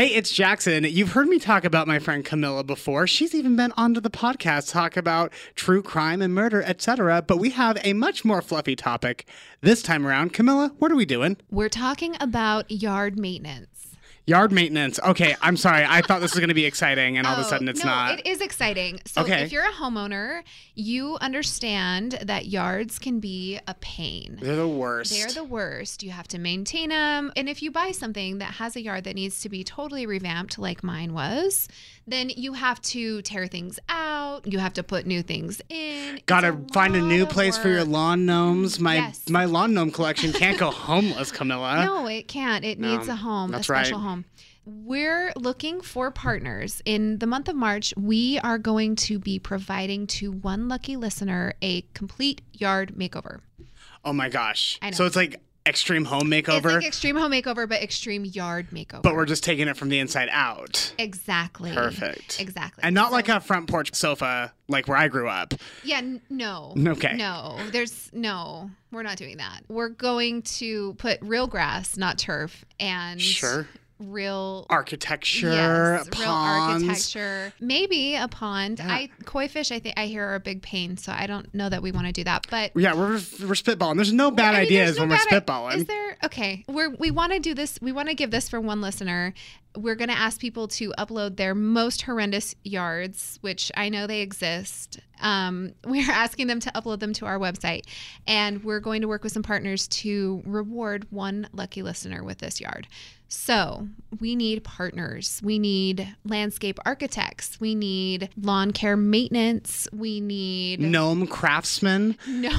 Hey, it's Jackson. You've heard me talk about my friend Camilla before. She's even been onto the podcast talk about true crime and murder, etc. But we have a much more fluffy topic this time around. Camilla, what are we doing? We're talking about yard maintenance. Yard maintenance. Okay, I'm sorry. I thought this was going to be exciting, and all of a sudden it's not. It is exciting. So if you're a homeowner, you understand that yards can be a pain. They're the worst. They're the worst. You have to maintain them. And if you buy something that has a yard that needs to be totally revamped like mine was, then you have to tear things out. You have to put new things in. Gotta find a new place for your lawn gnomes. My lawn gnome collection can't go homeless, Camilla. No, it can't. It needs a home, a special home. We're looking for partners. In the month of March, we are going to be providing to one lucky listener a complete yard makeover. Oh my gosh. I know. So it's like extreme home makeover? It's like extreme home makeover, but extreme yard makeover. But we're just taking it from the inside out. Exactly. Perfect. Exactly. And not like a front porch sofa like where I grew up. Yeah, no. Okay. No, we're not doing that. We're going to put real grass, not turf, and real architecture, ponds. Real architecture, maybe a pond. Yeah. Koi fish, I think are a big pain, so I don't know that we want to do that. But yeah, we're spitballing. There's no bad ideas when we're spitballing. Is there? Okay, we want to do this. We want to give this for one listener. We're going to ask people to upload their most horrendous yards, which I know they exist. We're asking them to upload them to our website, and we're going to work with some partners to reward one lucky listener with this yard. So we need partners. We need landscape architects. We need lawn care maintenance. We need gnome craftsmen.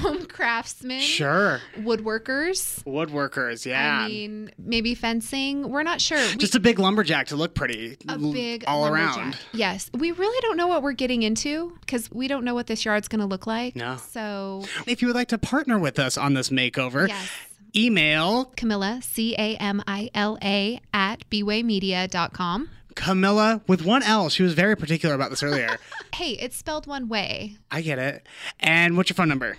Sure. Woodworkers. Yeah. I mean, maybe fencing. We're not sure. Just a big lumberjack to look pretty. All around. Yes. We really don't know what we're getting into because we don't know what this yard's going to look like. No. So if you would like to partner with us on this makeover, email Camilla, Camila @bwaymedia.com. Camilla with one L. She was very particular about this earlier. Hey, it's spelled one way. I get it. And what's your phone number?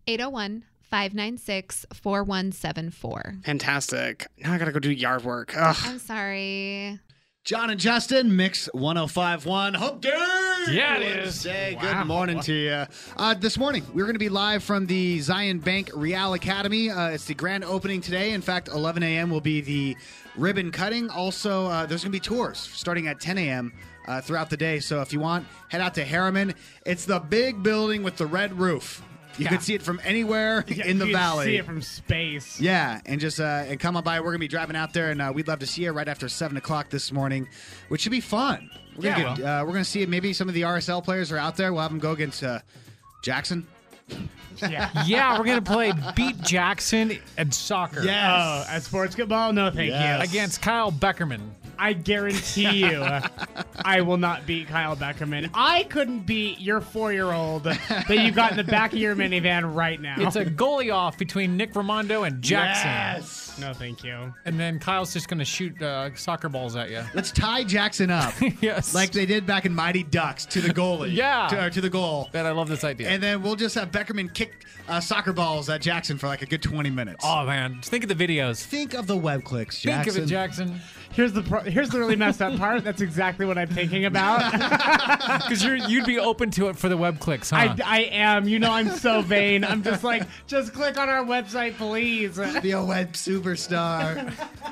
801-596-4174. Fantastic. Now I got to go do yard work. Ugh. I'm sorry. John and Justin, Mix 105.1. Hump Day! Yeah, it is. Say good morning to you. This morning, we're going to be live from the Zion Bank Real Academy. It's the grand opening today. In fact, 11 a.m. will be the ribbon cutting. Also, there's going to be tours starting at 10 a.m. Throughout the day. So if you want, head out to Harriman. It's the big building with the red roof. You can see it from anywhere in the valley. See it from space. Yeah, and just and come on by. We're going to be driving out there, and we'd love to see you right after 7 o'clock this morning, which should be fun. We're going to see maybe some of the RSL players are out there. We'll have them go against Jackson. Yeah, we're going to play Beat Jackson and soccer. Yes. Oh, at sports football? No, thank you. Against Kyle Beckerman. I guarantee you I will not beat Kyle Beckerman. I couldn't beat your 4-year-old that you got in the back of your minivan right now. It's a goalie off between Nick Raimondo and Jackson. Yes. No, thank you. And then Kyle's just going to shoot soccer balls at you. Let's tie Jackson up. Yes. Like they did back in Mighty Ducks to the goalie. To the goal. Man, I love this idea. And then we'll just have Beckerman kick soccer balls at Jackson for like a good 20 minutes. Oh, man. Just think of the videos. Think of the web clicks, Jackson. Think of it, Jackson. Here's the really messed up part. That's exactly what I'm thinking about. Because you'd be open to it for the web clicks, huh? I am. You know I'm so vain. I'm just like, just click on our website, please. Be a web superstar.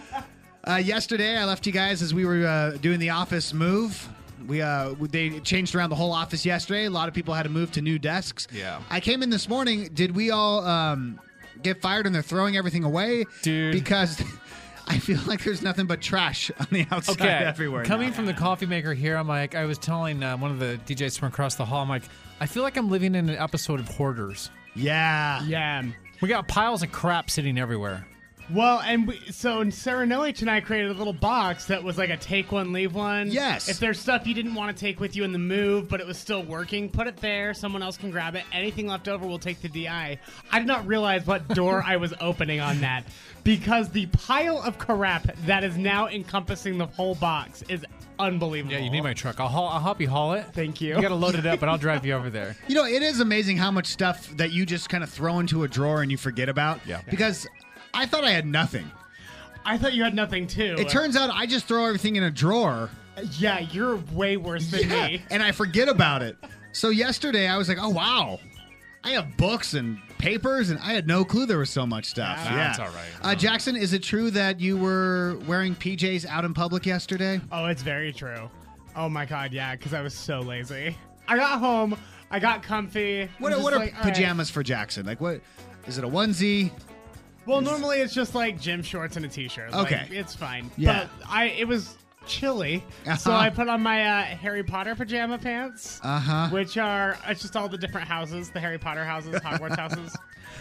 Yesterday, I left you guys as we were doing the office move. They changed around the whole office yesterday. A lot of people had to move to new desks. Yeah. I came in this morning. Did we all get fired and they're throwing everything away? Dude. Because I feel like there's nothing but trash on the outside everywhere. Coming from the coffee maker here, I'm like, I was telling one of the DJs from across the hall, I'm like, I feel like I'm living in an episode of Hoarders. Yeah. Yeah. We got piles of crap sitting everywhere. Well, and so Sarah Noich and I created a little box that was like a take one, leave one. Yes. If there's stuff you didn't want to take with you in the move, but it was still working, put it there. Someone else can grab it. Anything left over, we'll take to DI. I did not realize what door I was opening on that because the pile of crap that is now encompassing the whole box is unbelievable. Yeah, you need my truck. I'll help you haul it. Thank you. You got to load it up, but I'll drive you over there. You know, it is amazing how much stuff that you just kind of throw into a drawer and you forget about. Yeah. Because I thought I had nothing. I thought you had nothing too. It turns out I just throw everything in a drawer. Yeah, you're way worse than me. And I forget about it. So yesterday I was like, oh, wow. I have books and papers, and I had no clue there was so much stuff. Yeah, that's all right. Jackson, is it true that you were wearing PJs out in public yesterday? Oh, it's very true. Oh my God, yeah, because I was so lazy. I got home, I got comfy. What I'm are just like, all right. pajamas for Jackson? Like, what is it? A onesie? Well, normally it's just like gym shorts and a t-shirt. Like, Okay. it's fine. Yeah. But it was chilly, so Uh-huh. I put on my Harry Potter pajama pants, which are it's just all the different houses, the Harry Potter houses, Hogwarts houses.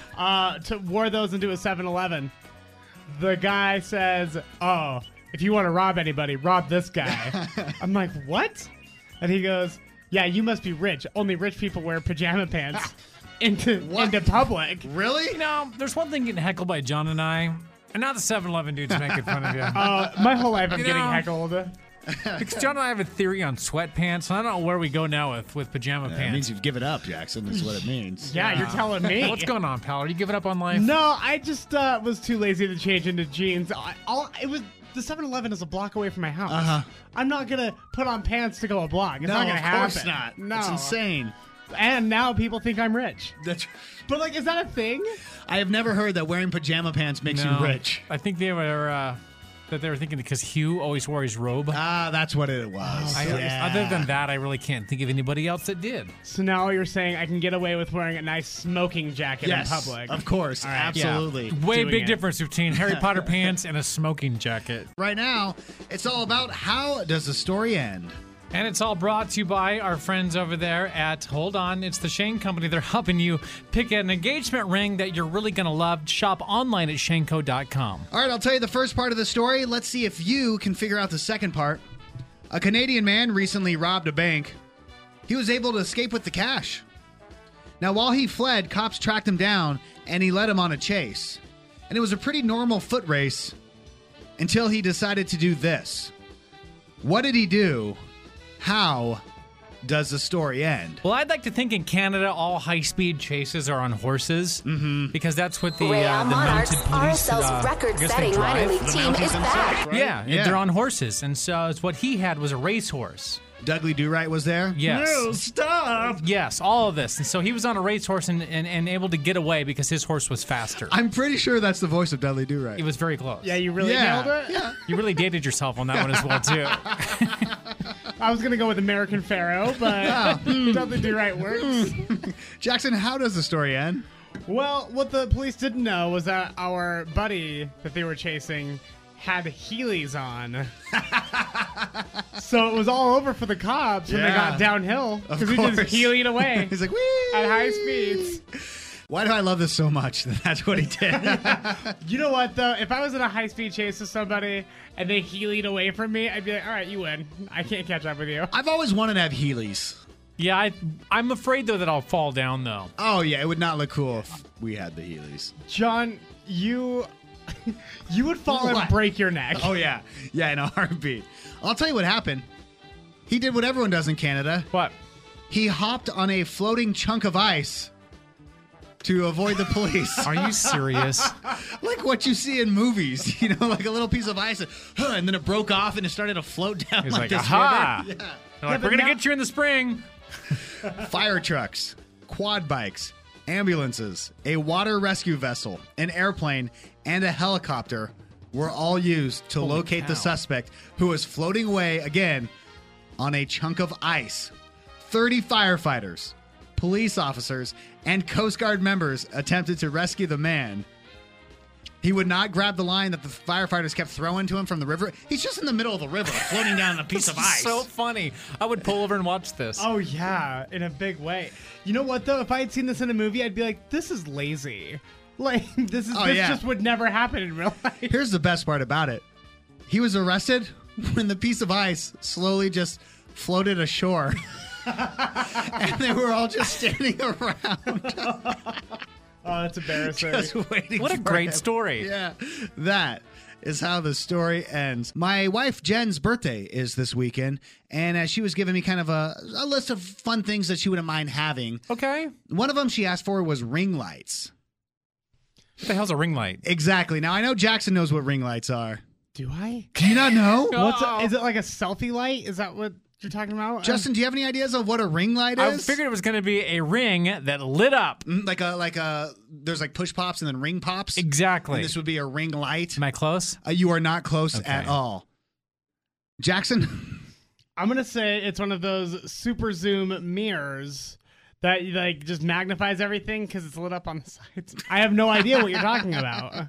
Wore those into a 7-Eleven. The guy says, "Oh, if you want to rob anybody, rob this guy." I'm like, "What?" And he goes, "Yeah, you must be rich. Only rich people wear pajama pants into public." Really? You know, there's one thing getting heckled by John and I, and not the 7-Eleven dudes making fun of you. My whole life I'm You getting know- heckled. Because John and I have a theory on sweatpants, and I don't know where we go now with pajama It means pants. you've given up, Jackson. That's what it means. Yeah, you're telling me. What's going on, pal? Are you giving up on life? No, I just was too lazy to change into jeans. It was the 7-Eleven is a block away from my house. I'm not gonna put on pants to go a block. It's No, not gonna of happen. course not. No, It's insane. And now people think I'm rich. That's. But like, is that a thing? I have never heard that wearing pajama pants makes No. you rich. I think they were thinking because Hugh always wore his robe. That's what it was. Other than that, I really can't think of anybody else that did. So now you're saying I can get away with wearing a nice smoking jacket Yes, in public? of course, All right. absolutely. Way Doing big it. difference between Harry Potter pants and a smoking jacket. Right now, it's all about how does the story end? And it's all brought to you by our friends over there at Hold On. It's the Shane Company. They're helping you pick an engagement ring that you're really going to love. Shop online at shaneco.com. All right, I'll tell you the first part of the story. Let's see if you can figure out the second part. A Canadian man recently robbed a bank. He was able to escape with the cash. Now, while he fled, cops tracked him down and he led him on a chase. And it was a pretty normal foot race until he decided to do this. What did he do? How does the story end? Well, I'd like to think in Canada, all high-speed chases are on horses because that's what the Rail Monarchs, mounted police RSL's I guess they record-setting minor drive. league team is back. Yeah, Yeah. they're on horses, and so it's what he had was a racehorse. Dudley Do-Right was there? Yes. No, stop! Yes, all of this, and so he was on a racehorse and able to get away because his horse was faster. I'm pretty sure that's the voice of Dudley Do-Right. It was very close. Yeah, you really Yeah. nailed it. Yeah. You really dated yourself on that one as well too. I was gonna go with American Pharaoh, but Dudley Do-Right works. Jackson, how does the story end? Well, what the police didn't know was that our buddy that they were chasing had Heelys on. So it was all over for the cops when they Yeah. got downhill Of because he just course. heelied away He's like, whee! at high speeds. Why do I love this so much? That's what he did. You know what, though? If I was in a high-speed chase with somebody and they heelied away from me, I'd be like, all right, you win. I can't catch up with you. I've always wanted to have Heelys. Yeah, I'm afraid though that I'll fall down though. Oh, yeah, it would not look cool if we had the Heelys. John, you would fall and What? break your neck. Oh, yeah. Yeah, in a heartbeat. I'll tell you what happened. He did what everyone does in Canada. What? He hopped on a floating chunk of ice to avoid the police. Are you serious? Like what you see in movies, you know, like a little piece of ice, and then it broke off and it started to float down He's like like, this aha! river. Yeah. They're like, but we're gonna now- get you in the spring. Fire trucks, quad bikes, ambulances, a water rescue vessel, an airplane, and a helicopter were all used to locate the cow. suspect who was floating away again on a chunk of ice. 30 firefighters, police officers, and Coast Guard members attempted to rescue the man. He would not grab the line that the firefighters kept throwing to him from the river. He's just in the middle of the river, floating down a piece of This is ice. so funny. I would pull over and watch this. Oh, yeah, in a big way. You know what, though? If I had seen this in a movie, I'd be like, this is lazy. Like, this yeah. just would never happen in real life. Here's the best part about it. He was arrested when the piece of ice slowly just floated ashore. And they were all just standing around Oh, that's embarrassing. just waiting What a for great him. story. Yeah, that is how the story ends. My wife Jen's birthday is this weekend, and she was giving me kind of a list of fun things that she wouldn't mind having. Okay. One of them she asked for was ring lights. What the hell's a ring light? Exactly. Now I know Jackson knows what ring lights are. Do I? Do you not know? Is it like a selfie light? Is that what you're talking about? Justin, do you have any ideas of what a ring light I is? figured it was going to be a ring that lit up. Like a there's like push pops and then ring pops. Exactly. And this would be a ring light. Am I close? You are not close Okay. at all. Jackson? I'm gonna say it's one of those super zoom mirrors that like just magnifies everything because it's lit up on the sides. I have no idea what you're talking about.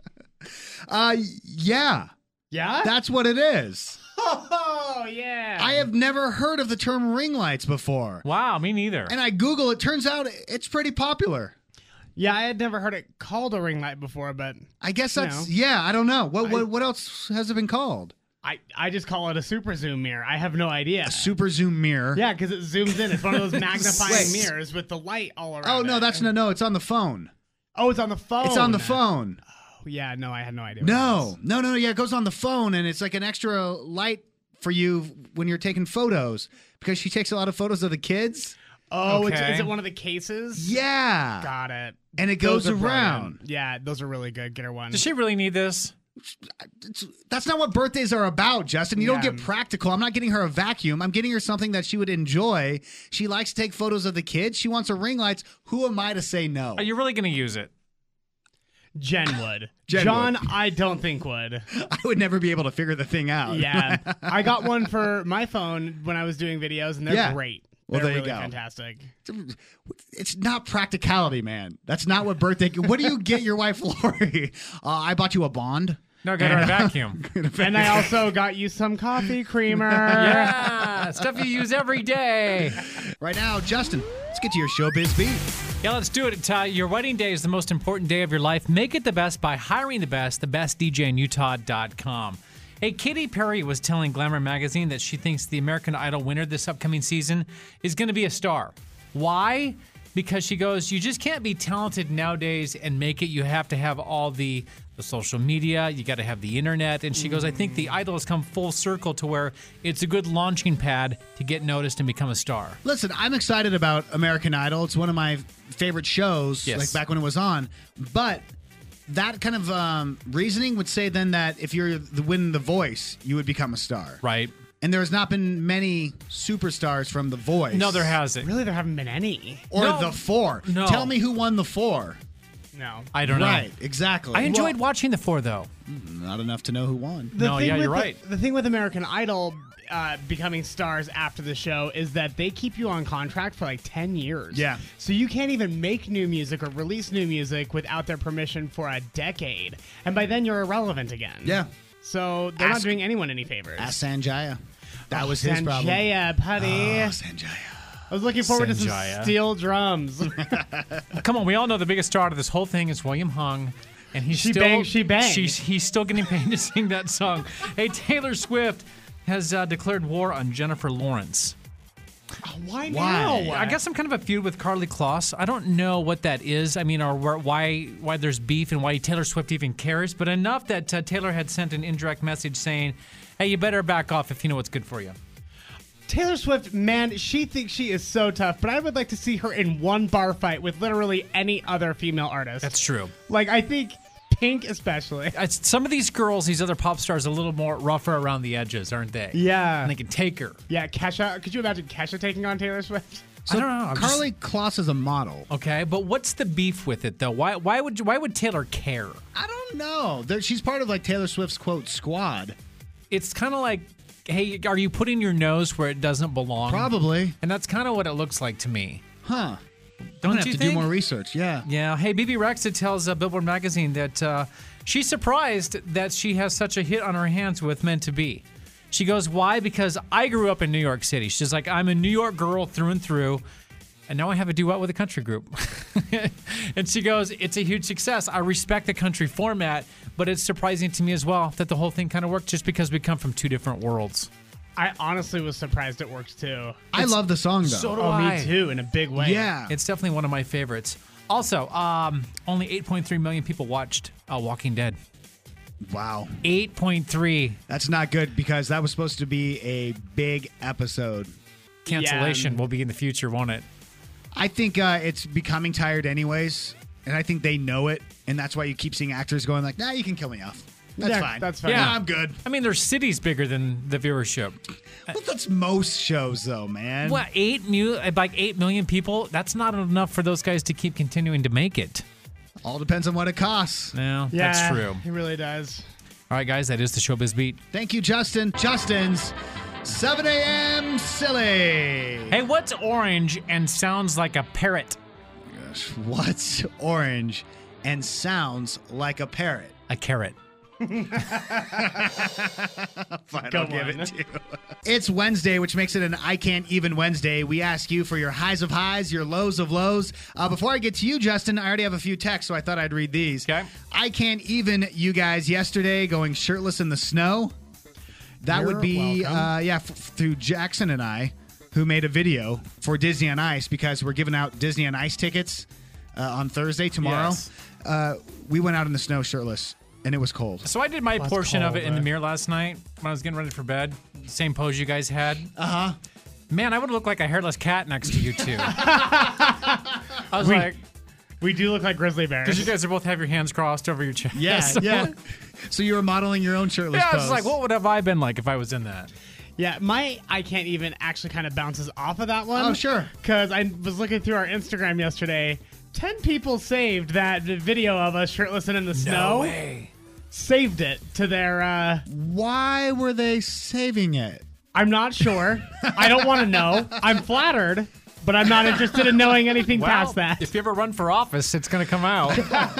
Yeah. Yeah? That's what it is. Oh yeah. I have never heard of the term ring lights before. Wow, me neither. And I Google it. Turns out it's pretty popular. Yeah, I had never heard it called a ring light before, but I guess that's You I don't know. What else has it been called? I just call it a super zoom mirror. I have no idea. A super zoom mirror. Yeah, because it zooms in. It's one of those magnifying Wait. mirrors with the light all around. Oh no, it. that's no. It's on the phone. Oh, it's on the phone. It's on the phone. Yeah, no, I had no idea. what it No, was. no. Yeah, it goes on the phone, and it's like an extra light for you when you're taking photos because she takes a lot of photos of the kids. Oh, Okay. is it one of the cases? Yeah, Got it. and it Those goes are around. brilliant. Yeah, those are really good. Get her one. Does she really need this? That's not what birthdays are about, Justin. You don't Yeah. get practical. I'm not getting her a vacuum. I'm getting her something that she would enjoy. She likes to take photos of the kids. She wants her ring lights. Who am I to say no? Are you really going to use it? Jen would. Jen John, would. I don't think would. I would never be able to figure the thing out. Yeah, I got one for my phone when I was doing videos, and they're Yeah. great. Well, They're there you really go. fantastic. It's not practicality, man. That's not what birthday. What do you get your wife, Lori? I bought you a Bond. No, get her a vacuum. And I also got you some coffee creamer. Yeah, stuff you use every day. Right now, Justin, let's get to your showbiz beat. Yeah, let's do it. Your wedding day is the most important day of your life. Make it the best by hiring the best DJinutah.com. Hey, Katy Perry was telling Glamour magazine that she thinks the American Idol winner this upcoming season is going to be a star. Why? Because she goes, you just can't be talented nowadays and make it. You have to have all the social media. You got to have the internet. And she goes, I think the Idol has come full circle to where it's a good launching pad to get noticed and become a star. Listen, I'm excited about American Idol. It's one of my favorite shows, Yes. like back when it was on. But that kind of reasoning would say then that if you're winning The Voice, you would become a star. Right? And there has not been many superstars from The Voice. No, there hasn't. Really, there haven't been any. Or No. The Four. No. Tell me who won The Four. No. I don't know. Right, exactly. I enjoyed watching the 4, though. Not enough to know who won. No, thing yeah, with you're the- right. The thing with American Idol becoming stars after the show is that they keep you on contract for like 10 years. Yeah. So you can't even make new music or release new music without their permission for a decade. And by then you're irrelevant again. Yeah. So they're not Ask- doing anyone any favors. Ask Sanjaya. That was his problem. Sanjaya, putty. Oh, Sanjaya. I was looking forward to Sanjaya. some steel drums. Come on, we all know the biggest star of this whole thing is William Hung, and he's She still banged, she banged. He's still getting paid to sing that song. Hey, Taylor Swift has declared war on Jennifer Lawrence. Why Why? now? I guess I'm kind of a feud with Carly Kloss. I don't know what that is. I mean, or why there's beef and why Taylor Swift even cares. But enough that Taylor had sent an indirect message saying, "Hey, you better back off if you know what's good for you." Taylor Swift, man, she thinks she is so tough, but I would like to see her in one bar fight with literally any other female artist. That's true. Like, I think Pink especially. Some of these girls, these other pop stars, are a little more rougher around the edges, aren't they? Yeah. And they can take her. Yeah, Kesha. Could you imagine Kesha taking on Taylor Swift? I don't know. I'm just- Carly Kloss is a model. Okay, but what's the beef with it though? Why would Taylor care? I don't know. She's part of like Taylor Swift's quote squad. It's kind of like, hey, are you putting your nose where it doesn't belong? Probably. And that's kind of what it looks like to me. Huh. Don't I'm gonna have you to think? do more research. Yeah. Yeah. Hey, BB Rexa tells Billboard magazine that she's surprised that she has such a hit on her hands with Meant to Be. She goes, why? Because I grew up in New York City. She's like, I'm a New York girl through and through. And now I have a duet with a country group. And she goes, it's a huge success. I respect the country format, but it's surprising to me as well that the whole thing kind of worked just because we come from two different worlds. I honestly was surprised it worked too. I love the song though. So do Oh, I. me too, in a big way. Yeah. It's definitely one of my favorites. Also, only 8.3 million people watched Walking Dead. Wow. 8.3 That's not good because that was supposed to be a big episode. cancellation Yeah. will be in the future, won't it? I think it's becoming tired anyways. and I think they know it, and that's why you keep seeing actors going like, "Nah, you can kill me off. That's Yeah, fine. that's fine. Yeah, Yeah. I'm good." I mean, their city's bigger than the viewership. Well, that's most shows, though, man. What, 8 million people? That's not enough for those guys to keep continuing to make it. All depends on what it costs. No, Yeah, that's true. It really does. All right, guys, that is the Showbiz Beat. Thank you, Justin. Justin's 7 a.m. silly. Hey, what's orange and sounds like a parrot? What's orange and sounds like a parrot? A carrot. Fine, Go I'll give on. it to you. It's Wednesday, which makes it an I Can't Even Wednesday. We ask you for your highs of highs, your lows of lows. Before I get to you, Justin, I already have a few texts, so I thought I'd read these. Okay. I can't even you guys yesterday going shirtless in the snow. That You're would be, welcome. through Jackson and I, who made a video for Disney on Ice because we're giving out Disney on Ice tickets on Thursday, tomorrow. Yes. We went out in the snow shirtless, and it was cold. So I did my That's portion of cold, it in the right? mirror last night when I was getting ready for bed. Same pose you guys had. Uh-huh. Man, I would look like a hairless cat next to you two. I was like, We do look like grizzly bears. because you guys are both have your hands crossed over your chest. Yeah, So- yeah. So you were modeling your own shirtless Yeah, I pose. was like, what would have I been like if I was in that? Yeah, my I can't even actually kind of bounces off of that one. Oh, sure. Because I was looking through our Instagram yesterday. 10 people saved that video of us shirtless and in the snow. way. Saved it to their. Why were they saving it? I'm not sure. I don't want to know. I'm flattered, but I'm not interested in knowing anything past that. If you ever run for office, it's going to come out.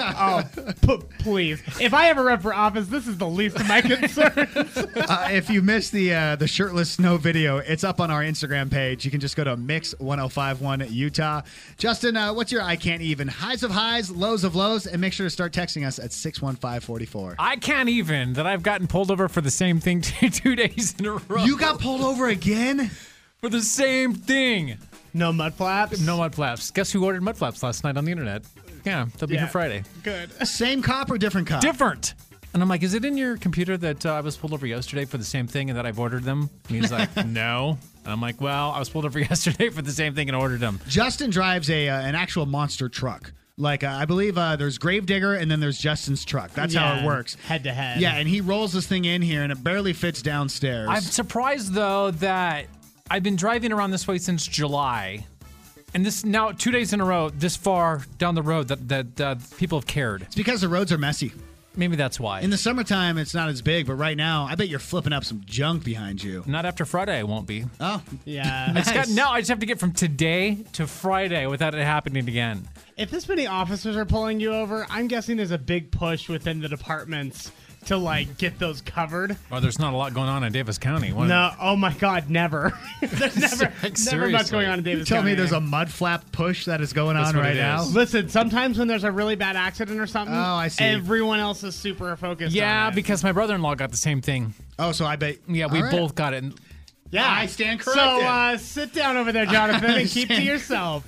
Please, if I ever run for office, this is the least of my concerns. If you missed the shirtless snow video, it's up on our Instagram page. You can just go to Mix 1051 Utah. Justin, what's your I can't even highs of highs, lows of lows, and make ssure to start texting us at 61544. I can't even that I've gotten pulled over for the same thing 2 days in a row. You got pulled over again? for the same thing. No mud flaps. No mud flaps. Guess who ordered mud flaps last night on the internet? Yeah, they'll be Yeah. here Friday. Good. Same cop or different cop? Different. And I'm like, is it in your computer that I was pulled over yesterday for the same thing and that I've ordered them? And he's like, no. And I'm like, well, I was pulled over yesterday for the same thing and ordered them. Justin drives an actual monster truck. Like, I believe there's Gravedigger and then there's Justin's truck. That's how it works. Head to head. Yeah, and he rolls this thing in here and it barely fits downstairs. I'm surprised, though, that I've been driving around this way since July. And this now 2 days in a row, this far down the road, that people have cared. It's because the roads are messy. Maybe that's why. In the summertime, it's not as big, but right now, I bet you're flipping up some junk behind you. Not after Friday, I won't be. Oh, Yeah. It's got, nice. now I just have to get from today to Friday without it happening again. If this many officers are pulling you over, I'm guessing there's a big push within the departments to like get those covered. Oh, there's not a lot going on in Davis County. What- No, oh my God, never. There's never much Seriously. going on in Davis tell County. me there's a mud flap push that is going That's on what right it now. is. Listen, sometimes when there's a really bad accident or something, Oh, I see. everyone else is super focused Yeah, on it. because my brother-in-law got the same thing. Oh, so I bet. Yeah, we All right. both got it. Yeah, I stand So corrected. sit down over there, Jonathan, and keep to yourself.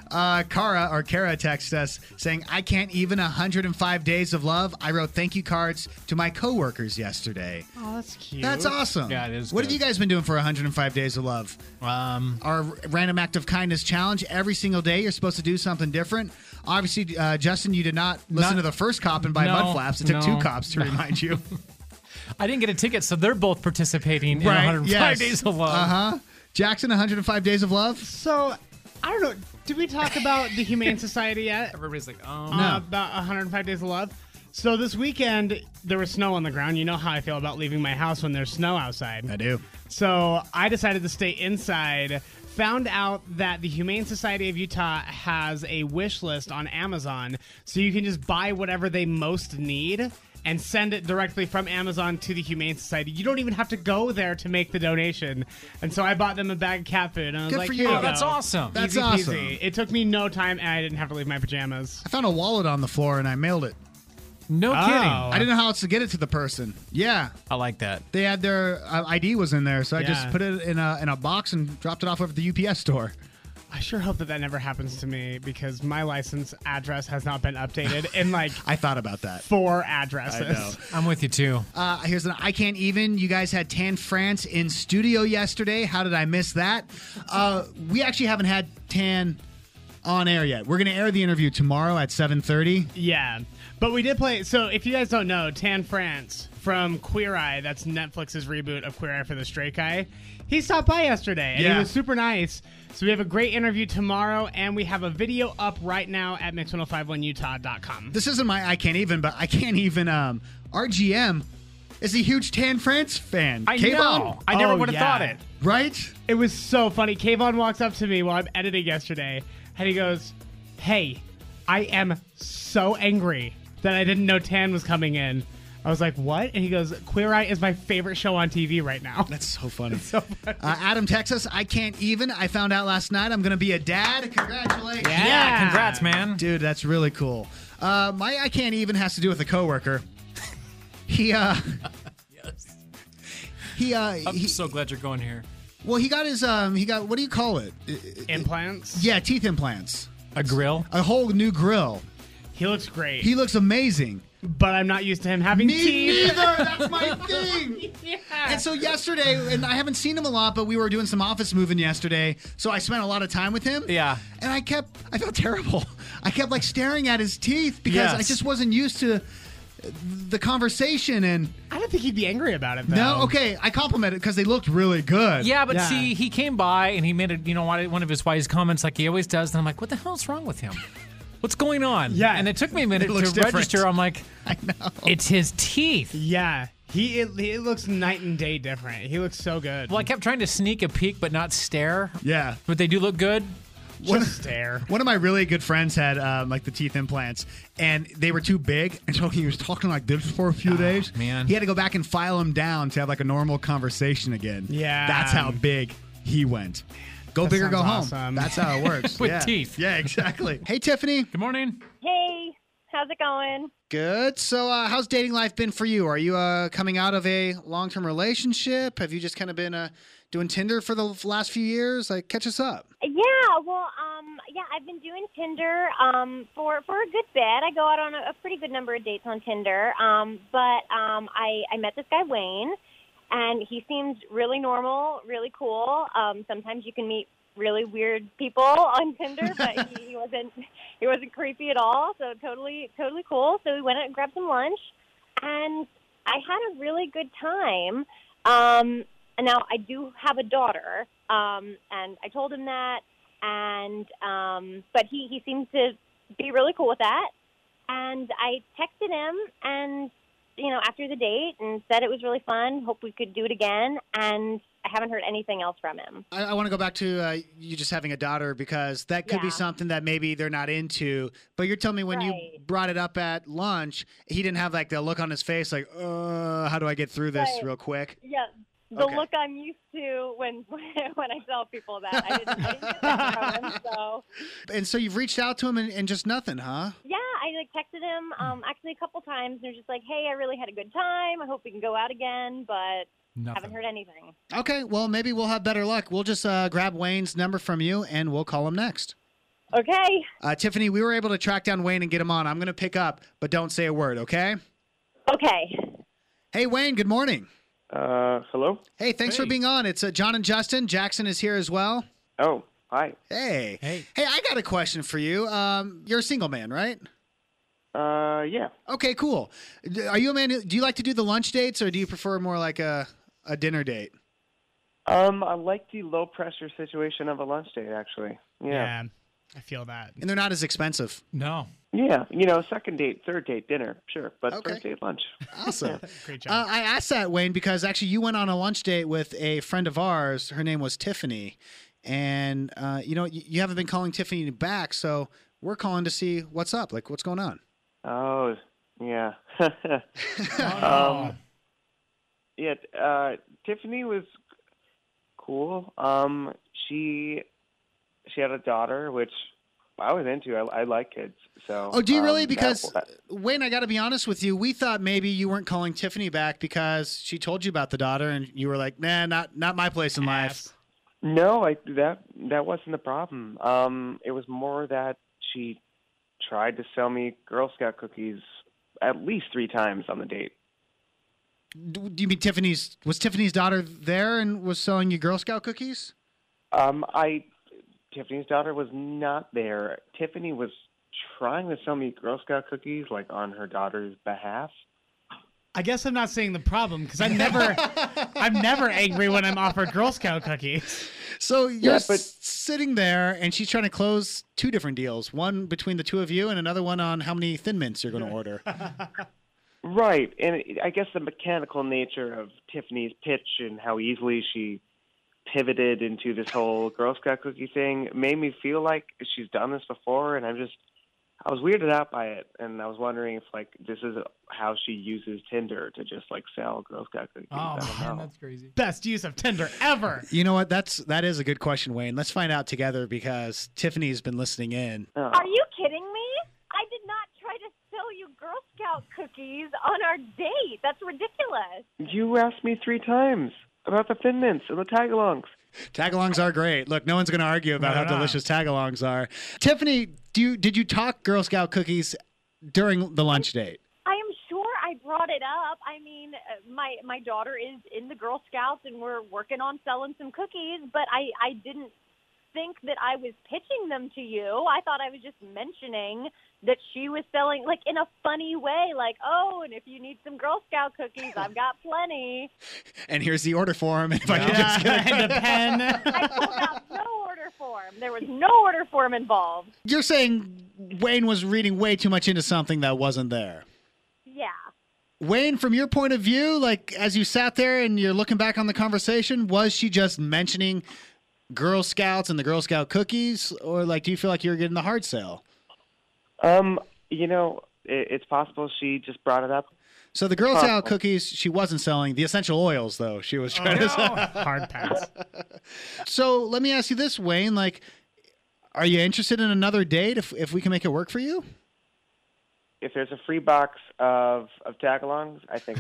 Kara texted us saying, I can't even 105 days of love. I wrote thank you cards to my coworkers yesterday. Oh, that's cute. That's awesome. Yeah, it is What good. have you guys been doing for 105 days of love? Our random act of kindness challenge. Every single day, you're supposed to do something different. Obviously, Justin, you did not listen to the first cop and buy No, mud flaps. It took no. two cops to remind you. I didn't get a ticket, so they're both participating in 105 yes. days of love. Uh-huh. Jackson, 105 days of love? So, I don't know. Did we talk about the Humane Society yet? Everybody's like, oh. No. About 105 Days of Love. So this weekend, there was snow on the ground. You know how I feel about leaving my house when there's snow outside. I do. So I decided to stay inside. Found out that the Humane Society of Utah has a wish list on Amazon. So you can just buy whatever they most need and send it directly from Amazon to the Humane Society. You don't even have to go there to make the donation. And so I bought them a bag of cat food. And I was Good like, for here you. you Oh, go. that's awesome. That's Easy awesome. peasy. It took me no time, and I didn't have to leave my pajamas. I found a wallet on the floor and I mailed it. No Oh. kidding. I didn't know how else to get it to the person. Yeah. I like that. They had their ID was in there, so I just Yeah. put it in a box and dropped it off over at the UPS store. I sure hope that never happens to me because my license address has not been updated in like I thought about that. 4 addresses. I know. I'm with you, too. Here's an I can't even. You guys had Tan France in studio yesterday. How did I miss that? We actually haven't had Tan on air yet. We're going to air the interview tomorrow at 7:30. Yeah, but we did play. So if you guys don't know, Tan France from Queer Eye, that's Netflix's reboot of Queer Eye for the Straight Guy, he stopped by yesterday, and he was super nice. So we have a great interview tomorrow, and we have a video up right now at mix1051utah.com. This isn't my I Can't Even, but I Can't Even, RGM is a huge Tan France fan. I Kayvon? know. I never would have thought it. Right? It was so funny. Kayvon walks up to me while I'm editing yesterday, and he goes, "Hey, I am so angry that I didn't know Tan was coming in." I was like, "What?" And he goes, "Queer Eye is my favorite show on TV right now." That's so funny. So funny. Adam, Texas, I Can't Even. I found out last night I'm going to be a dad. Congratulations. Yeah, congrats, man. Dude, that's really cool. My I Can't Even has to do with a coworker. I'm He so glad you're going here. well, he got his what do you call it? Implants. Yeah, teeth implants. A grill? A whole new grill. He looks great. He looks amazing. but I'm not used to him having Me teeth. neither. That's my thing. Yeah. And so yesterday, and I haven't seen him a lot, but we were doing some office moving yesterday, so I spent a lot of time with him. Yeah. And I felt terrible. I kept like staring at his teeth because Yes. I just wasn't used to the conversation. And I don't think he'd be angry about it, though. no, okay, I complimented because they looked really good. Yeah, but Yeah. see, he came by and he made one of his wise comments like he always does. And I'm like, what the hell's wrong with him? What's going on? Yeah. And it took me a minute It to looks different. register. I'm like, I know. it's his teeth. Yeah. It looks night and day different. He looks so good. Well, I kept trying to sneak a peek but not stare. Yeah. But they do look good. Just stare. One of my really good friends had like the teeth implants, and they were too big, and so he was talking like this for a few days. man. He had to go back and file them down to have like a normal conversation again. Yeah. That's how big he went. Go That big or go home. sounds awesome. That's how it works. With Yeah. teeth. Yeah, exactly. Hey, Tiffany. Good morning. Hey, how's it going? Good. So, how's dating life been for you? Are you coming out of a long-term relationship? Have you just kind of been doing Tinder for the last few years? Like, catch us up. Yeah, well, I've been doing Tinder for a good bit. I go out on a pretty good number of dates on Tinder. But I met this guy Wayne, and he seemed really normal, really cool. Sometimes you can meet really weird people on Tinder, but he wasn't creepy at all. So totally cool. So we went out and grabbed some lunch, and I had a really good time. And now I do have a daughter, and I told him that, and but he seemed to be really cool with that. And I texted him, and after the date, and said it was really fun. Hope we could do it again. And I haven't heard anything else from him. I want to go back to you just having a daughter because that could be Yeah. something that maybe they're not into. But you're telling me when you Right. brought it up at lunch, he didn't have like the look on his face like, how do I get through this Right. real quick? Yeah, the Okay. look I'm used to when I tell people that. I didn't get that from him. So And so you've reached out to him and just nothing, huh? yeah, I texted him actually a couple times. They're just like, hey, I really had a good time. I hope we can go out again, but haven't heard anything. Okay, well, maybe we'll have better luck. We'll just grab Wayne's number from you, and we'll call him next. Okay. Tiffany, we were able to track down Wayne and get him on. I'm going to pick up, but don't say a word, okay? Okay. Hey, Wayne, good morning. Hello? Hey, thanks for being on. It's John and Justin. Jackson is here as well. Oh, hi. Hey. Hey, I got a question for you. You're a single man, right? Yeah. Okay, cool. Are you a man? Do you like to do the lunch dates, or do you prefer more like a dinner date? I like the low pressure situation of a lunch date, actually. Yeah. I feel that. And they're not as expensive. No. Yeah, second date, third date, dinner, sure. But Okay. first date, lunch. Awesome. Great job. I asked that, Wayne, because actually you went on a lunch date with a friend of ours. Her name was Tiffany. And, you haven't been calling Tiffany back, so we're calling to see what's up. Like, what's going on? Oh, yeah. Tiffany was cool. She had a daughter, which I was into. I like kids. So. Oh, do you really? Because, that- Wayne, I got to be honest with you. We thought maybe you weren't calling Tiffany back because she told you about the daughter, and you were like, nah, not my place in life. No, that wasn't the problem. It was more that she tried to sell me Girl Scout cookies at least 3 times on the date. Do you mean was Tiffany's daughter there and was selling you Girl Scout cookies? I Tiffany's daughter was not there. Tiffany was trying to sell me Girl Scout cookies, like, on her daughter's behalf. I guess I'm not seeing the problem because I'm never angry when I'm offered Girl Scout cookies. So you're but- sitting there, and she's trying to close two different deals. One between the two of you, and another one on how many Thin Mints you're going to order. Right, and I guess the mechanical nature of Tiffany's pitch and how easily she pivoted into this whole Girl Scout cookie thing made me feel like she's done this before, and I was weirded out by it, and I was wondering if, like, this is how she uses Tinder to just, like, sell Girl Scout cookies. Oh, I don't man, know. that's crazy. Best use of Tinder ever. You know what? That is a good question, Wayne. Let's find out together because Tiffany's been listening in. Oh. Are you kidding me? I did not try to sell you Girl Scout cookies on our date. That's ridiculous. You asked me 3 times about the Thin Mints and the Tagalongs. Tagalongs are great. Look, no one's going to argue about how No. delicious tagalongs are. Tiffany, did you talk Girl Scout cookies during the lunch date? I am sure I brought it up. I mean, my daughter is in the Girl Scouts, and we're working on selling some cookies, but I didn't think that I was pitching them to you. I thought I was just mentioning that she was selling, like, in a funny way, like, oh, and if you need some Girl Scout cookies, I've got plenty. And here's the order form. If I could just get and a pen. I pulled out no order form. There was no order form involved. You're saying Wayne was reading way too much into something that wasn't there. Yeah. Wayne, from your point of view, like as you sat there and you're looking back on the conversation, was she just mentioning Girl Scouts and the Girl Scout cookies, or like do you feel like you're getting the hard sell? You know, it's possible she just brought it up. So the Girl Scout cookies she wasn't selling. The essential oils, though, she was trying to sell. Hard pass. So let me ask you this, Wayne. Like, are you interested in another date if we can make it work for you? If there's a free box of tagalongs, I think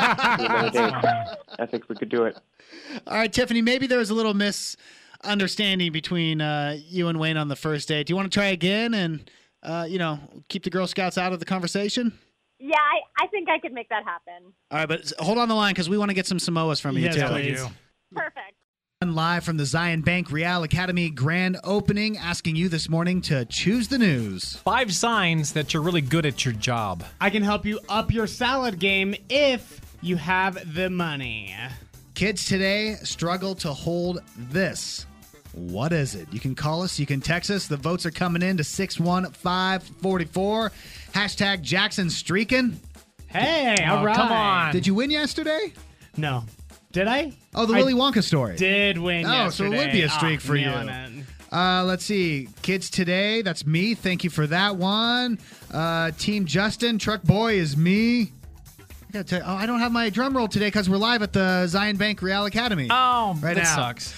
I think we could do it. All right, Tiffany, maybe there was a little misunderstanding between you and Wayne on the first date. Do you want to try again and, keep the Girl Scouts out of the conversation? Yeah, I think I could make that happen. All right, but hold on the line because we want to get some Samoas from you, Yes, too. please. Perfect. Live from the Zion Bank Real Academy grand opening, asking you this morning to choose the news. 5 signs that you're really good at your job. I can help you up your salad game if you have the money. Kids today struggle to hold this. What is it? You can call us. You can text us. The votes are coming in to 61544. Hashtag Jackson Streaking. Hey, all Oh, right. come on. Did you win yesterday? No. Did I? Oh, the I Willy Wonka story. did win Oh, so it would be a streak for you. nailing it. Let's see. Kids today. That's me. Thank you for that one. Team Justin. Truck Boy is me. I gotta tell you, I don't have my drum roll today because we're live at the Zion Bank Real Academy. Oh, Right that now. sucks.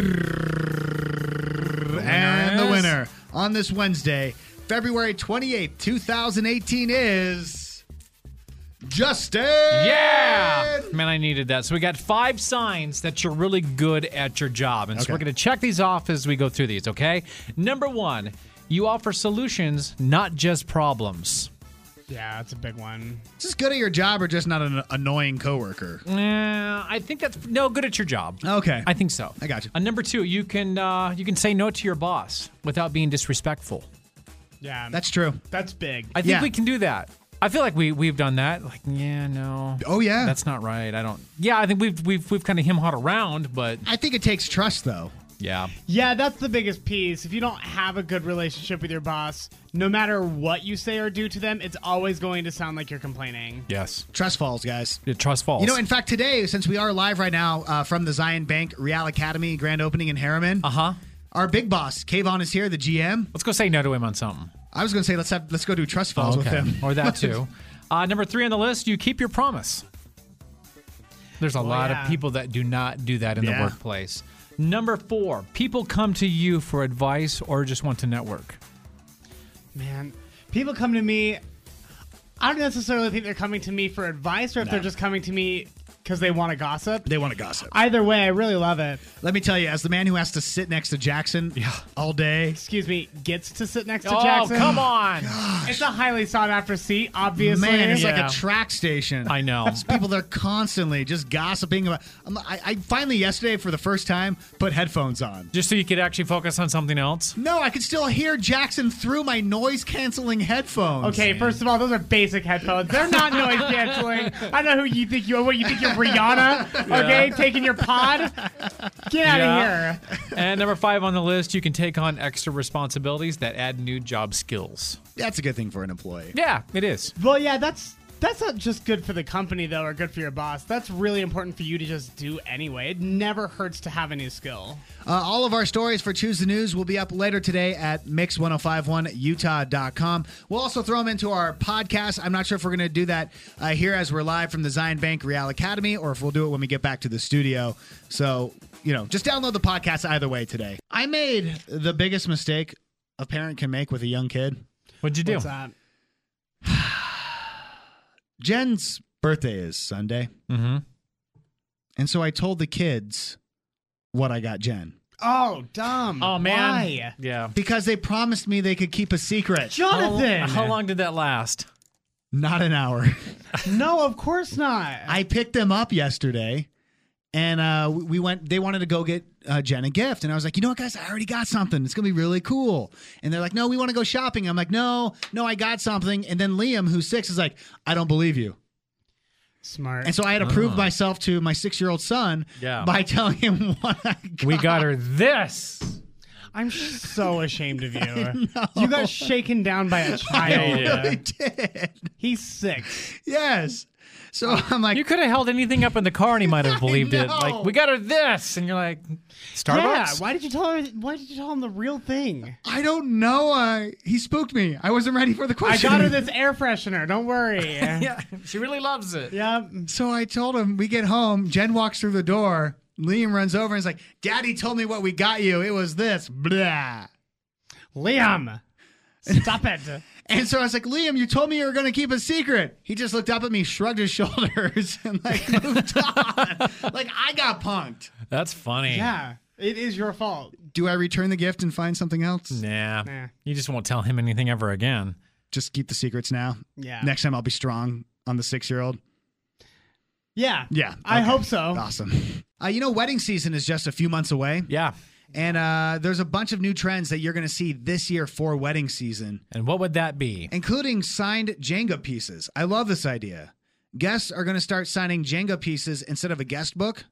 And the is- winner on this Wednesday, February 28th, 2018 is Justin. Yeah! Man, I needed that. So we got 5 signs that you're really good at your job. And so Okay. we're going to check these off as we go through these, okay? Number 1, you offer solutions, not just problems. Yeah, that's a big one. Just good at your job or just not an annoying coworker? I think that's good at your job. Okay. I think so. I got you. Number 2, you can say no to your boss without being disrespectful. Yeah, That's true. that's big. I think Yeah. we can do that. I feel like we've done that. Like, yeah, no. Oh, yeah. That's not right. I don't. Yeah, I think we've kind of him-hawed around, but I think it takes trust, though. yeah. Yeah, that's the biggest piece. If you don't have a good relationship with your boss, no matter what you say or do to them, it's always going to sound like you're complaining. Yes. Trust falls, guys. Trust falls. You know, in fact, today, since we are live right now from the Zion Bank Real Academy grand opening in Harriman, our big boss, Kayvon, is here, the GM. Let's go say no to him on something. I was going to say, let's go do trust falls with him. Or that too. Number 3 on the list, you keep your promise. There's a lot yeah. of people that do not do that in the Yeah. workplace. Number 4, people come to you for advice or just want to network. Man, people come to me. I don't necessarily think they're coming to me for advice or if they're just coming to me Because they want to gossip? They want to gossip. Either way, I really love it. Let me tell you, as the man who has to sit next to Jackson all day. Excuse me, gets to sit next to Oh, Jackson? come on. It's a highly sought after seat, obviously. Man, it's like Yeah. a track station. I know. It's people that are constantly just gossiping about. I finally yesterday, for the first time, put headphones on. Just so you could actually focus on something else? No, I could still hear Jackson through my noise-canceling headphones. Okay, first of all, those are basic headphones. They're not noise canceling. I know who you think you are. What, you think you're Rihanna? Okay, taking your pod? Get out of here. And number 5 on the list, you can take on extra responsibilities that add new job skills. That's a good thing for an employee. Yeah, it is. Well, yeah, that's not just good for the company, though, or good for your boss. That's really important for you to just do anyway. It never hurts to have a new skill. All of our stories for Choose the News will be up later today at mix1051utah.com. We'll also throw them into our podcast. I'm not sure if we're going to do that here as we're live from the Zion Bank Real Academy, or if we'll do it when we get back to the studio. So, just download the podcast either way today. I made the biggest mistake a parent can make with a young kid. What'd you do? What's that? Jen's birthday is Sunday. Mm-hmm. And so I told the kids what I got Jen. Oh, dumb. Oh, man. Why? Yeah. Because they promised me they could keep a secret. Jonathan! How long did that last? Not an hour. No, of course not. I picked them up yesterday, and we went. They wanted to go get Jen a gift, and I was like, you know what, guys, I already got something. It's gonna be really cool. And they're like, no, we want to go shopping. I'm like, no, I got something. And then Liam, who's 6, is like, I don't believe you. Smart. And so I had to prove myself to my 6-year-old son by telling him what I got. We got her this. I'm so ashamed of you. You got shaken down by a child. Yeah, you I really did. He's 6. Yes. So I'm like, You could have held anything up in the car and he might have believed it. know. Like, we got her this. And you're like, Starbucks? Yeah. Why did you tell her? Why did you tell him the real thing? I don't know. He spooked me. I wasn't ready for the I question. got her this air freshener. Don't worry. Yeah, she really loves it. Yep. So I told him, we get home. Jen walks through the door. Liam runs over and is like, Daddy told me what we got you. It was this. Blah. Liam, stop it. And so I was like, Liam, you told me you were going to keep a secret. He just looked up at me, shrugged his shoulders, and moved on. I got punked. That's funny. Yeah, it is your fault. Do I return the gift and find something else? Nah. Nah. You just won't tell him anything ever again. Just keep the secrets now. Yeah. Next time I'll be strong on the 6-year-old. Yeah. Yeah. I okay. hope so. Awesome. Wedding season is just a few months away. Yeah. And there's a bunch of new trends that you're going to see this year for wedding season, And what would that be? including signed Jenga pieces. I love this idea. Guests are going to start signing Jenga pieces instead of a guest book.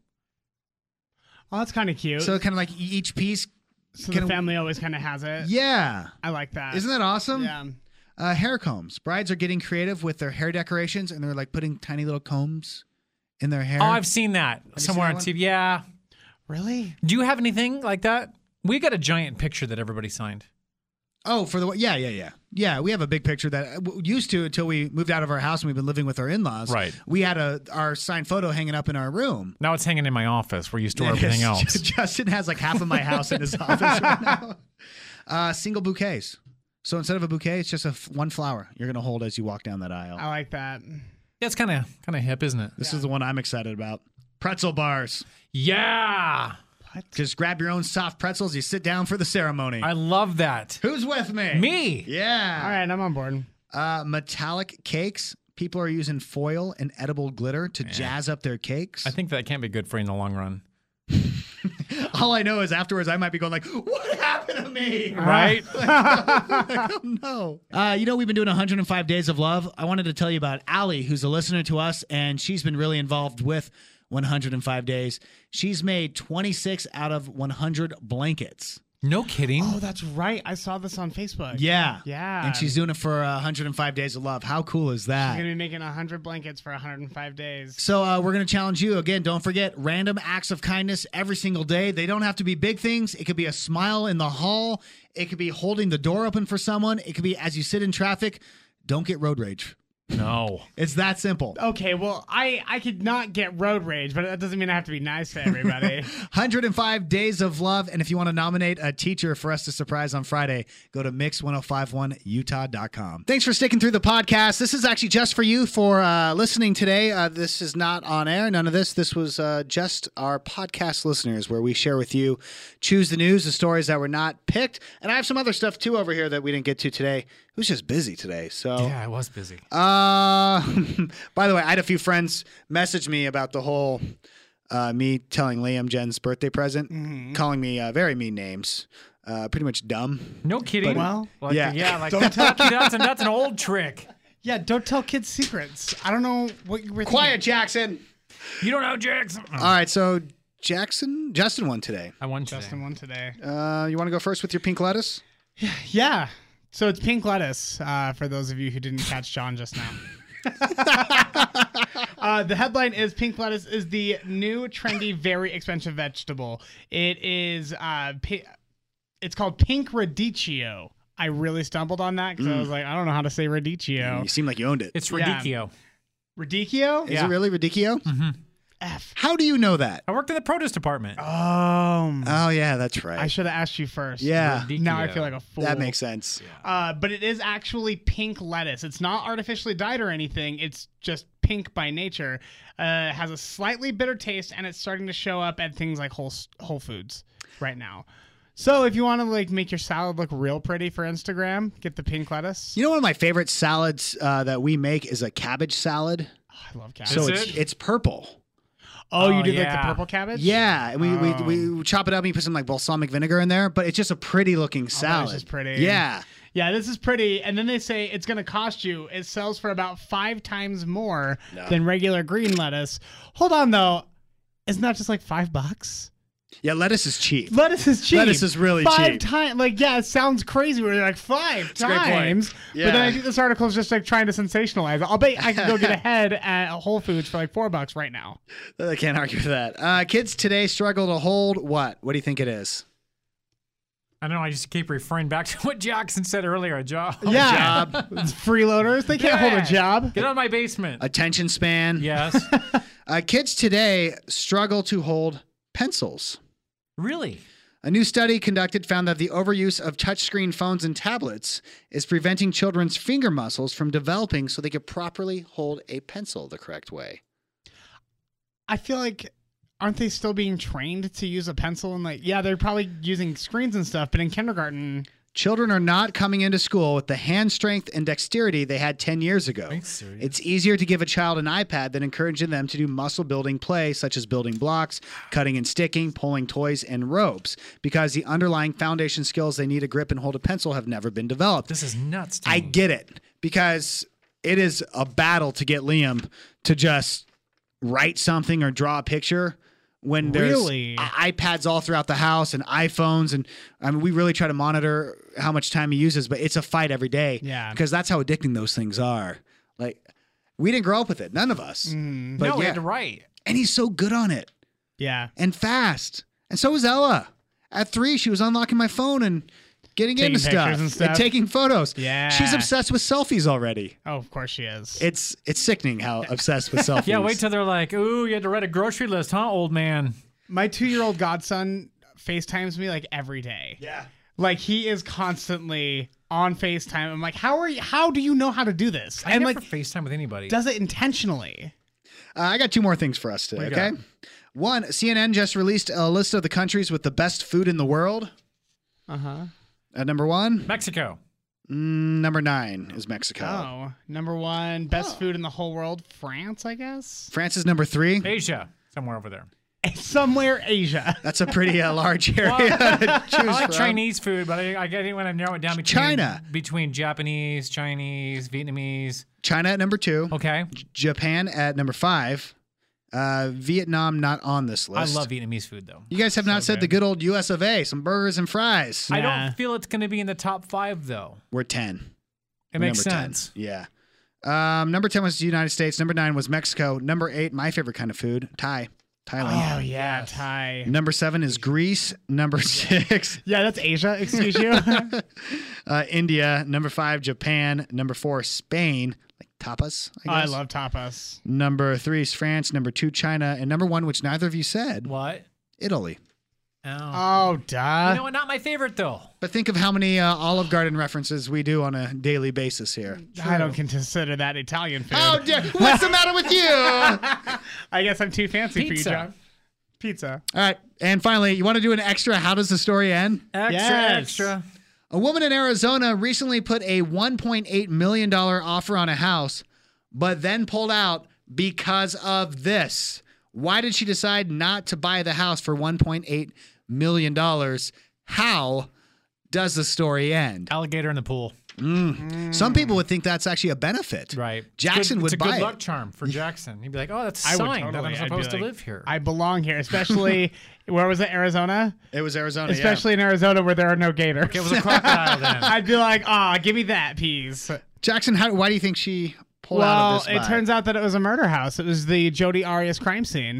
Oh, that's kind of cute. So kind of like each piece. So the family always kind of has it. Yeah. I like that. Isn't that awesome? Yeah. Hair combs. Brides are getting creative with their hair decorations, and they're like putting tiny little combs in their hair. Oh, I've seen that somewhere on seen that TV. Yeah. Really? Do you have anything like that? We got a giant picture that everybody signed. Oh, for the yeah. We have a big picture that used to until we moved out of our house and we've been living with our in-laws. Right. We had our signed photo hanging up in our room. Now it's hanging in my office where you store everything else. Justin has like half of my house in his office right now. Single bouquets. So instead of a bouquet, it's just one flower you're going to hold as you walk down that aisle. I like that. Yeah, it's kind of hip, isn't it? This is the one I'm excited about. Pretzel bars. Yeah. Just grab your own soft pretzels. You sit down for the ceremony. I love that. Who's with me? Me. Yeah. All right, I'm on board. Metallic cakes. People are using foil and edible glitter to jazz up their cakes. I think that can't be good for you in the long run. All I know is afterwards I might be going like, what happened to me? Right? Oh, no. We've been doing 105 Days of Love. I wanted to tell you about Allie, who's a listener to us, and she's been really involved with 105 Days. She's made 26 out of 100 blankets. No kidding. Oh, that's right. I saw this on Facebook. Yeah. Yeah. And she's doing it for 105 Days of Love. How cool is that? She's going to be making 100 blankets for 105 days. So we're going to challenge you. Again, don't forget, random acts of kindness every single day. They don't have to be big things. It could be a smile in the hall. It could be holding the door open for someone. It could be as you sit in traffic. Don't get road rage. No. It's that simple. Okay, well, I could not get road rage, but that doesn't mean I have to be nice to everybody. 105 Days of Love. And if you want to nominate a teacher for us to surprise on Friday, go to mix1051utah.com. Thanks for sticking through the podcast. This is actually just for you for listening today. This is not on air. None of this. This was just our podcast listeners where we share with you, choose the news, the stories that were not picked. And I have some other stuff too over here that we didn't get to today. It was just busy today. So Yeah, I was busy. by the way, I had a few friends message me about the whole me telling Liam Jen's birthday present, calling me very mean names, pretty much dumb. No kidding. Well, like, yeah. like that's an old trick. yeah, don't tell kids secrets. I don't know what you were Quiet, Jackson. You don't know Jackson. All right, so Justin won today. I won today. Justin won today. You want to go first with your pink lettuce? Yeah. So it's pink lettuce, for those of you who didn't catch John just now. The headline is pink lettuce is the new trendy, very expensive vegetable. It is, it's called pink radicchio. I really stumbled on that because I was like, I don't know how to say radicchio. You seem like you owned it. It's radicchio. Radicchio? Is it really radicchio? F. How do you know that? I worked in the produce department. Oh, yeah, that's right. I should have asked you first. Yeah. Now I feel like a fool. That makes sense. But it is actually pink lettuce. It's not artificially dyed or anything. It's just pink by nature. It has a slightly bitter taste, and it's starting to show up at things like Whole Foods right now. So if you want to like make your salad look real pretty for Instagram, get the pink lettuce. You know, one of my favorite salads that we make is a cabbage salad. Oh, I love cabbage. So Is it? it's purple. Oh, you did like yeah. the purple cabbage? Yeah, and we chop it up and you put some like balsamic vinegar in there, but it's just a pretty looking salad. just pretty. Yeah. Yeah, this is pretty. And then they say it's going to cost you. It sells for about 5 times more than regular green lettuce. Hold on, though. Isn't that just like $5? Yeah, lettuce is cheap. Lettuce is cheap. Lettuce is really 5 cheap. times. Like, yeah, it sounds crazy. We're like 5 a great point. times. Yeah. But then I think this article is just like trying to sensationalize it. I'll bet I can go get a head at Whole Foods for like $4 right now. I can't argue with that. Kids today struggle to hold what? What do you think it is? I don't know. I just keep referring back to what Jackson said earlier. A job. Yeah. It's freeloaders. They can't hold a job. Get out of my basement. Attention span. Yes. Kids today struggle to hold pencils. Really? A new study conducted found that the overuse of touchscreen phones and tablets is preventing children's finger muscles from developing so they could properly hold a pencil the correct way. I feel like, aren't they still being trained to use a pencil? And like, yeah, they're probably using screens and stuff, but in kindergarten... Children are not coming into school with the hand strength and dexterity they had 10 years ago. Are you serious? It's easier to give a child an iPad than encouraging them to do muscle building play such as building blocks, cutting and sticking, pulling toys, and ropes because the underlying foundation skills they need to grip and hold a pencil have never been developed. This is nuts to I me. get it because it is a battle to get Liam to just write something or draw a picture when there's Really? iPads all throughout the house and iPhones. And I mean, we really try to monitor how much time he uses, but it's a fight every day. Yeah. Because that's how addicting those things are. Like, we didn't grow up with it. None of us. But No, we yeah. had to write. And he's so good on it Yeah. and fast. And so was Ella. At 3, she was unlocking my phone and getting Taking into pictures and stuff. taking photos. Yeah. She's obsessed with selfies already. Oh, of course she is. It's sickening how obsessed with selfies. Yeah, wait till they're like, ooh, you had to write a grocery list, huh, old man? My 2-year-old godson FaceTimes me like every day. Yeah. Like he is constantly on FaceTime. I'm like, how do you know how to do this? I And never like FaceTime with anybody. does it intentionally. I got 2 more things for us today, What do you okay? One, CNN just released a list of the countries with the best food in the world. Uh-huh. At number 1, Mexico. number 9 is Mexico. Oh, number 1, best food in the whole world, France, I guess. France is number 3. Asia. Somewhere over there. Somewhere Asia. That's a pretty large area to choose I like from. Chinese food, but I get it when I narrow it down between China. between Japanese, Chinese, Vietnamese. China at number 2. Okay. Japan at number 5. Vietnam not on this I list. love Vietnamese food though. You guys have not said the good old US of A, some burgers and fries. I Yeah. don't feel it's going to be in the top 5 though. We're 10. It makes Number 10. sense. Yeah. Number 10 was the United States. Number 9 was Mexico. Number 8, my favorite kind of food, Thailand. Oh yeah, Thai. Number 7 is Greece. Number 6, Yeah, that's Asia. Excuse you. India. Number 5, Japan. Number 4, Spain. Like tapas. I guess. love tapas. Number 3 is France. Number 2, China. And number 1, which neither of you said, What? Italy. Oh. Oh, duh. You know what? Not my favorite, though. But think of how many Olive Garden references we do on a daily basis here. I don't consider that Italian food. Oh, dear. What's the matter with you? I guess I'm too fancy Pizza. for you, John. Pizza. All right. And finally, you want to do an extra? How does the story end? Extra. A woman in Arizona recently put a $1.8 million offer on a house, but then pulled out because of this. Why did she decide not to buy the house for $1.8 million? How does the story end? Alligator in the pool. Some people would think that's actually a benefit. Right. Jackson would it's a buy good it. luck charm for Jackson. He'd be like, oh, that's a I would sign that totally. I'm I'd be supposed to like, live here. I belong here, especially, where was it, Arizona? It was Arizona, Especially in Arizona where there are no gators. Okay, it was a crocodile then. I'd be like, give me that piece. Jackson, why do you think she pulled out Well, of this it turns out that it was a murder house. It was the Jodi Arias crime scene.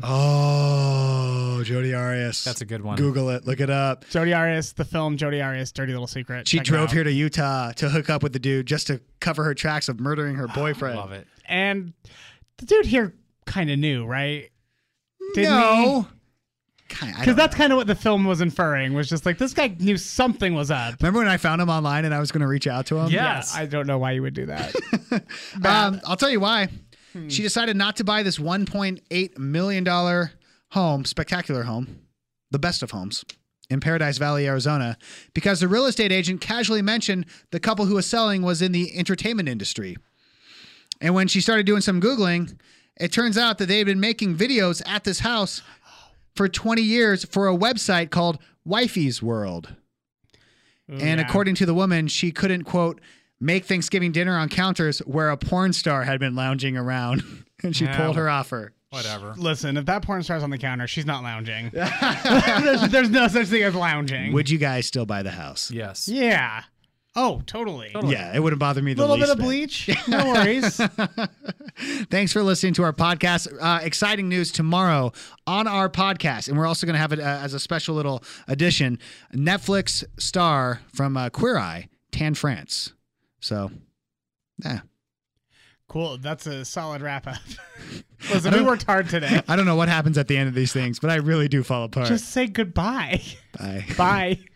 Oh, Jodi Arias. That's a good one. Google it. Look it up. Jodi Arias, the film Jodi Arias, Dirty Little Secret. She Check it drove out. here to Utah to hook up with the dude just to cover her tracks of murdering her boyfriend. Love it. And the dude here kind of knew, right? Didn't No. Because that's kind of what the film was inferring, was just like, this guy knew something was up. Remember when I found him online and I was going to reach out to him? Yes. I don't know why you would do that. I'll tell you why. She decided not to buy this $1.8 million home, spectacular home, the best of homes, in Paradise Valley, Arizona, because the real estate agent casually mentioned the couple who was selling was in the entertainment industry. And when she started doing some Googling, it turns out that they had been making videos at this house for 20 years for a website called Wifey's World. And according to the woman, she couldn't, quote, make Thanksgiving dinner on counters where a porn star had been lounging around. And she pulled her offer. Whatever. Listen, if that porn star's on the counter, she's not lounging. there's no such thing as lounging. Would you guys still buy the house? Yes. Yeah. Oh, totally. Yeah, it wouldn't bother me A the little least bit of bit. bleach. No worries. Thanks for listening to our podcast. Exciting news tomorrow on our podcast. And we're also going to have it as a special little addition. Netflix star from Queer Eye, Tan France. So, yeah. Cool. That's a solid wrap up. Listen, we worked hard today. I don't know what happens at the end of these things, but I really do fall apart. Just say goodbye. Bye. Bye.